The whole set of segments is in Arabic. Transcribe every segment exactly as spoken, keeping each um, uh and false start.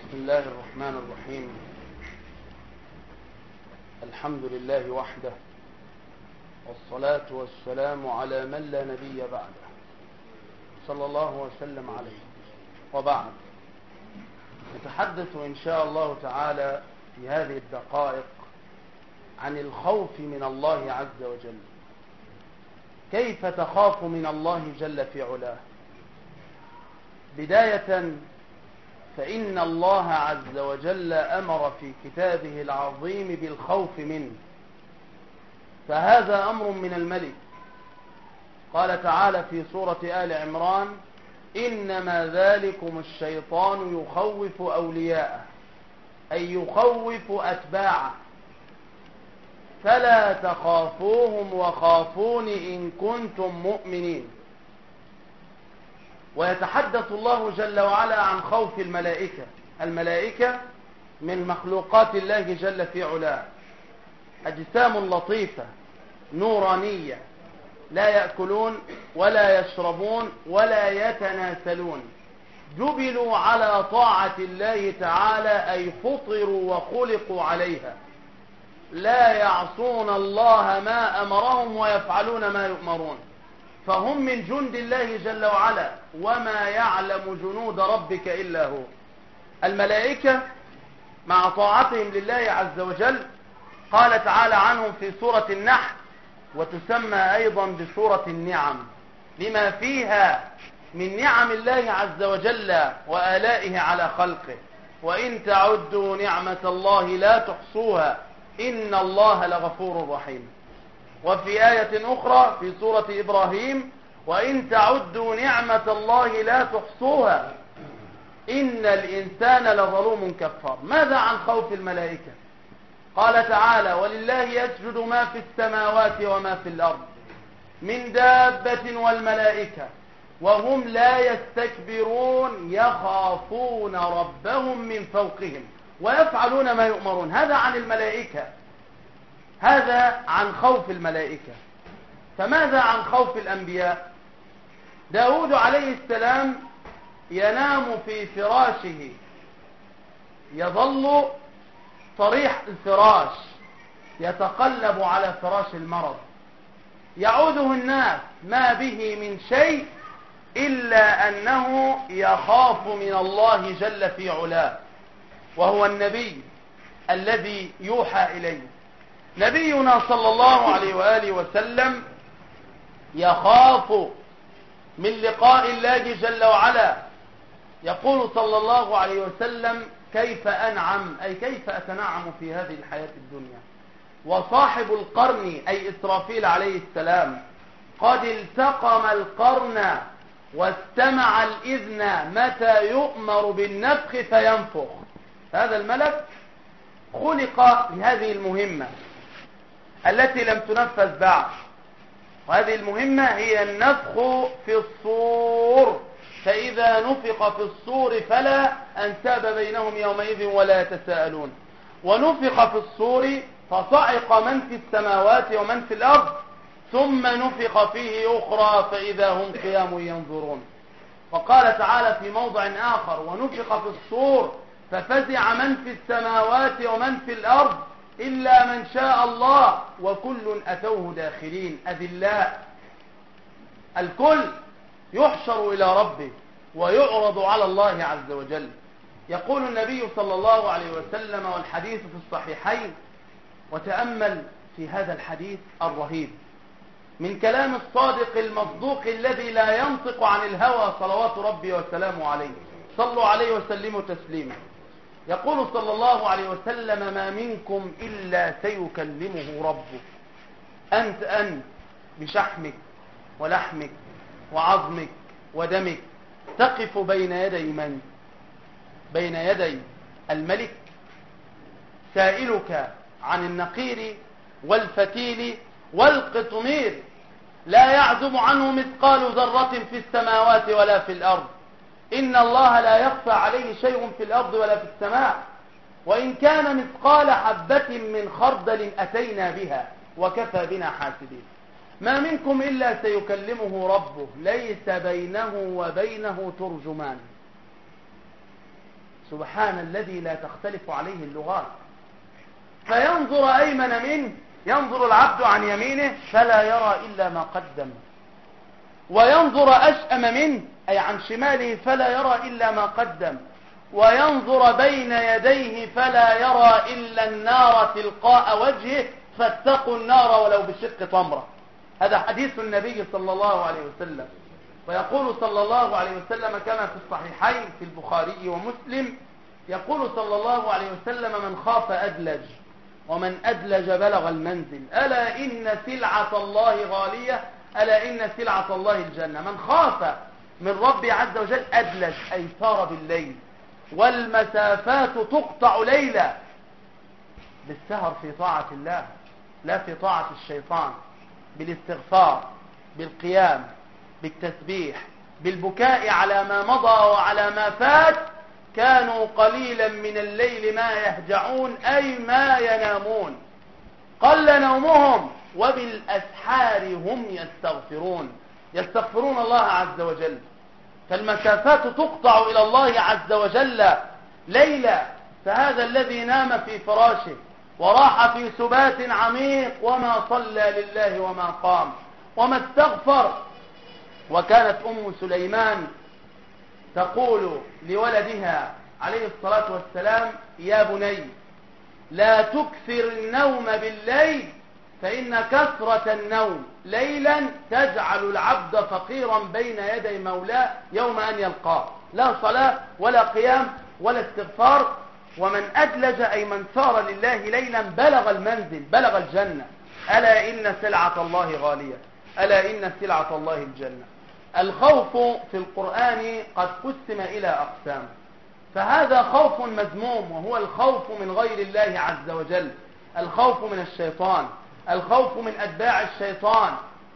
بسم الله الرحمن الرحيم. الحمد لله وحده، والصلاة والسلام على من لا نبي بعده، صلى الله وسلم عليه. وبعد، نتحدث إن شاء الله تعالى في هذه الدقائق عن الخوف من الله عز وجل. كيف تخاف من الله جل في علاه؟ بداية، فإن الله عز وجل أمر في كتابه العظيم بالخوف منه، فهذا أمر من الملك. قال تعالى في سورة آل عمران: إنما ذلكم الشيطان يخوف أولياءه، أي يخوف أتباعه، فلا تخافوهم وخافون إن كنتم مؤمنين. ويتحدث الله جل وعلا عن خوف الملائكة. الملائكة من مخلوقات الله جل في علاه، أجسام لطيفة نورانية، لا يأكلون ولا يشربون ولا يتناسلون، جبلوا على طاعة الله تعالى، أي فطروا وخلقوا عليها، لا يعصون الله ما أمرهم ويفعلون ما يؤمرون، فهم من جند الله جل وعلا، وما يعلم جنود ربك إلا هو. الملائكة مع طاعتهم لله عز وجل قال تعالى عنهم في سورة النحل، وتسمى أيضا بسورة النعم، لما فيها من نعم الله عز وجل وآلائه على خلقه: وإن تعدوا نعمة الله لا تحصوها إن الله لغفور رحيم. وفي آية أخرى في سورة إبراهيم: وإن تعدوا نعمة الله لا تحصوها إن الإنسان لظلوم كفار. ماذا عن خوف الملائكة؟ قال تعالى: ولله يسجد ما في السماوات وما في الأرض من دابة والملائكة وهم لا يستكبرون يخافون ربهم من فوقهم ويفعلون ما يؤمرون. هذا عن الملائكة، هذا عن خوف الملائكة. فماذا عن خوف الأنبياء؟ داود عليه السلام ينام في فراشه، يظل طريح الفراش، يتقلب على فراش المرض، يعوده الناس ما به من شيء إلا أنه يخاف من الله جل في علاه، وهو النبي الذي يوحى إليه. نبينا صلى الله عليه وآله وسلم يخاف من لقاء الله جل وعلا. يقول صلى الله عليه وسلم: كيف أنعم، أي كيف أتنعم في هذه الحياة الدنيا، وصاحب القرن أي إسرافيل عليه السلام قد التقم القرن واستمع الإذن متى يؤمر بالنفخ فينفخ. هذا الملك خلق لهذه المهمة التي لم تنفذ بعد، وهذه المهمة هي النفخ في الصور، فإذا نفخ في الصور فلا أنساب بينهم يومئذ ولا يتساءلون. ونفخ في الصور فصعق من في السماوات ومن في الأرض، ثم نفخ فيه أخرى فإذا هم قيام ينظرون. وقال تعالى في موضع آخر: ونفخ في الصور ففزع من في السماوات ومن في الأرض إلا من شاء الله وكل أتوه داخلين. أذلاء، الكل يحشر إلى ربه ويعرض على الله عز وجل. يقول النبي صلى الله عليه وسلم، والحديث في الصحيحين، وتأمل في هذا الحديث الرهيب من كلام الصادق المصدوق الذي لا ينطق عن الهوى صلوات ربي وسلامه عليه، صلوا عليه وسلموا تسليما. يقول صلى الله عليه وسلم: ما منكم إلا سيكلمه ربه، أنت أنت بشحمك ولحمك وعظمك ودمك تقف بين يدي من؟ بين يدي الملك، سائلك عن النقير والفتيل والقطمير، لا يعزب عنه مثقال ذرة في السماوات ولا في الأرض. إن الله لا يخفى عليه شيء في الأرض ولا في السماء، وإن كان مثقال حبة من خردل أتينا بها وكفى بنا حاسبين. ما منكم إلا سيكلمه ربه ليس بينه وبينه ترجمان. سبحان الذي لا تختلف عليه اللغات. فينظر أيمن منه، ينظر العبد عن يمينه فلا يرى إلا ما قدم، وينظر أشأم منه أي عن شماله فلا يرى إلا ما قدم، وينظر بين يديه فلا يرى إلا النار تلقاء وجهه، فاتقوا النار ولو بشق تمرة. هذا حديث النبي صلى الله عليه وسلم. ويقول صلى الله عليه وسلم كما في الصحيحين في البخاري ومسلم، يقول صلى الله عليه وسلم: من خاف أدلج، ومن أدلج بلغ المنزل، ألا إن سلعة الله غالية، ألا إن سلعة الله الجنة. من خاف من رب عز وجل أدلج أي سار بالليل، والمسافات تقطع ليلا بالسهر في طاعة الله لا في طاعة الشيطان، بالاستغفار، بالقيام، بالتسبيح، بالبكاء على ما مضى وعلى ما فات. كانوا قليلا من الليل ما يهجعون أي ما ينامون، قل نومهم، وبالأسحار هم يستغفرون، يستغفرون الله عز وجل. فالمسافات تقطع إلى الله عز وجل ليلا. فهذا الذي نام في فراشه وراح في سبات عميق وما صلى لله وما قام وما استغفر. وكانت أم سليمان تقول لولدها عليه الصلاة والسلام: يا بني لا تكثر النوم بالليل، فإن كثرة النوم ليلا تجعل العبد فقيرا بين يدي مولاه يوم أن يلقاه، لا صلاة ولا قيام ولا استغفار. ومن أدلج أي من سار لله ليلا بلغ المنزل، بلغ الجنة. ألا إن سلعة الله غالية، ألا إن سلعة الله الجنة. الخوف في القرآن قد قسم إلى أقسام، فهذا خوف مذموم وهو الخوف من غير الله عز وجل، الخوف من الشيطان، الخوف من أتباع الشيطان.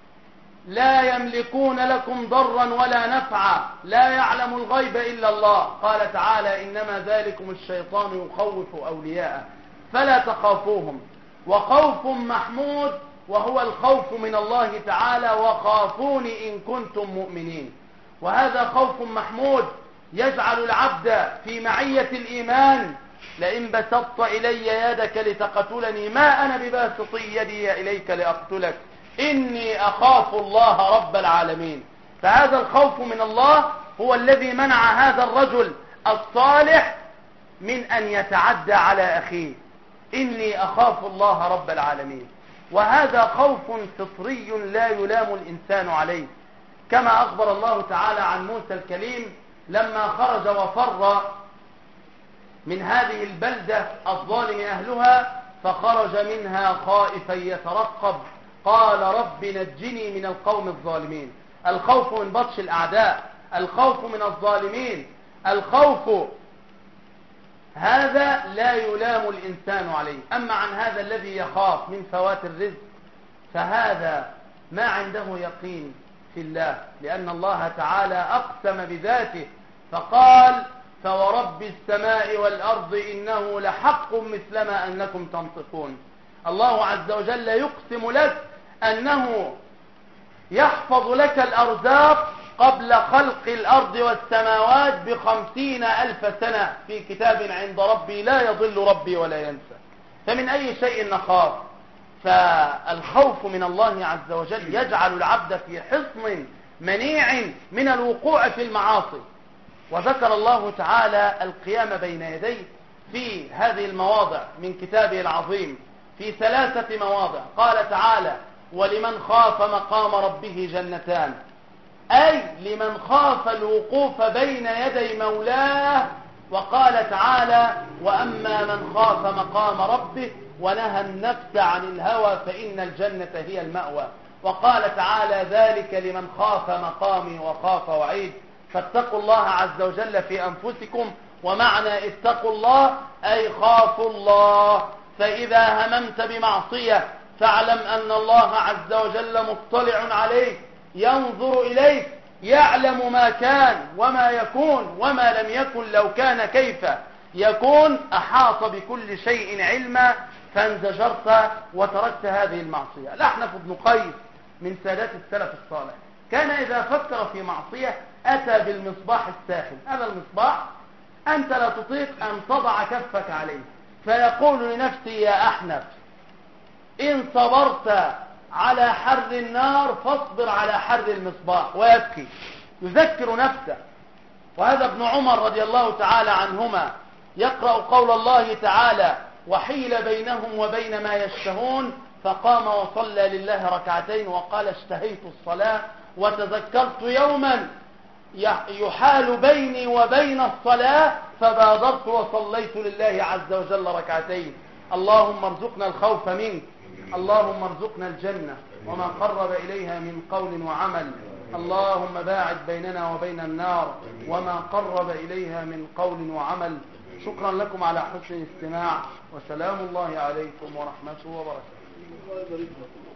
لا يملكون لكم ضرا ولا نفعا، لا يعلم الغيب إلا الله. قال تعالى: إنما ذلكم الشيطان يخوف أولياءه فلا تخافوهم. وخوف محمود وهو الخوف من الله تعالى: وخافوني إن كنتم مؤمنين. وهذا خوف محمود يجعل العبد في معية الإيمان. لئن بسطت إلي يدك لتقتلني ما أنا بباسط يدي إليك لأقتلك إني أخاف الله رب العالمين. فهذا الخوف من الله هو الذي منع هذا الرجل الصالح من أن يتعدى على أخيه، إني أخاف الله رب العالمين. وهذا خوف فطري لا يلام الإنسان عليه، كما أخبر الله تعالى عن موسى الكليم لما خرج وفر من هذه البلدة الظالم أهلها، فخرج منها خائفا يترقب، قال رب نجني من القوم الظالمين. الخوف من بطش الأعداء، الخوف من الظالمين، الخوف هذا لا يلام الإنسان عليه. أما عن هذا الذي يخاف من فوات الرزق فهذا ما عنده يقين في الله، لأن الله تعالى أقسم بذاته فقال: فورب السماء والأرض إنه لحق مثلما أنكم تنطقون. الله عز وجل يقسم لك أنه يحفظ لك الأرزاق قبل خلق الأرض والسماوات بخمسين ألف سنة في كتاب عند ربي لا يضل ربي ولا ينسى. فمن أي شيء نخاف؟ فالخوف من الله عز وجل يجعل العبد في حصن منيع من الوقوع في المعاصي. وذكر الله تعالى القيام بين يديه في هذه المواضع من كتابه العظيم في ثلاثة مواضع. قال تعالى: ولمن خاف مقام ربه جنتان، أي لمن خاف الوقوف بين يدي مولاه. وقال تعالى: وأما من خاف مقام ربه ونهى النفس عن الهوى فإن الجنة هي المأوى. وقال تعالى: ذلك لمن خاف مقامي وخاف وعيد. فاتقوا الله عز وجل في أنفسكم، ومعنى اتقوا الله أي خافوا الله. فإذا هممت بمعصية فاعلم أن الله عز وجل مطلع عليك، ينظر إليك، يعلم ما كان وما يكون وما لم يكن لو كان كيف يكون، أحاط بكل شيء علما، فانزجرت وتركت هذه المعصية. الأحنف بن قيس من سادات السلف الصالح كان إذا فكر في معصية أتى بالمصباح الساخن. هذا المصباح أنت لا تطيق أن تضع كفك عليه، فيقول لنفسي يا أحنف إن صبرت على حر النار فاصبر على حر المصباح، ويبكي يذكر نفسه. وهذا ابن عمر رضي الله تعالى عنهما يقرأ قول الله تعالى وحيل بينهم وبين ما يشتهون فقام وصلى لله ركعتين وقال اشتهيت الصلاة وتذكرت يوما يحال بيني وبين الصلاة فبادرت وصليت لله عز وجل ركعتين. اللهم ارزقنا الخوف منك، اللهم ارزقنا الجنة وما قرب إليها من قول وعمل، اللهم باعد بيننا وبين النار وما قرب إليها من قول وعمل. شكرا لكم على حسن الاستماع، وسلام الله عليكم ورحمته وبركاته.